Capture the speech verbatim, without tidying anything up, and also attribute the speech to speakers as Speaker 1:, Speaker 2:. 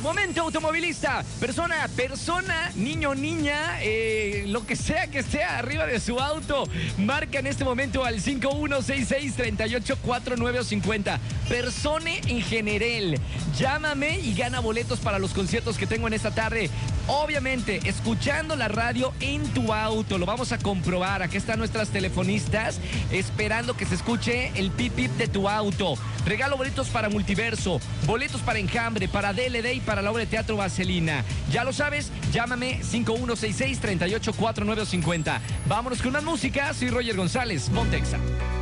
Speaker 1: Momento automovilista. Persona, persona, niño, niña, eh, lo que sea que esté arriba de su auto. Marca en este momento al cinco uno seis seis, tres ocho cuatro nueve cinco cero. Persone en general. Llámame y gana boletos para los conciertos que tengo en esta tarde. Obviamente, escuchando la radio en tu auto. Lo vamos a comprobar. Aquí están nuestras telefonistas esperando que se escuche el pip pip de tu auto. Regalo boletos para Multiverso, boletos para Enjambre, para D L D y para la obra de teatro Vaselina. Ya lo sabes, llámame cinco uno seis seis, tres ocho cuatro nueve cinco cero. Vámonos con una música. Soy Roger González, Pontexa.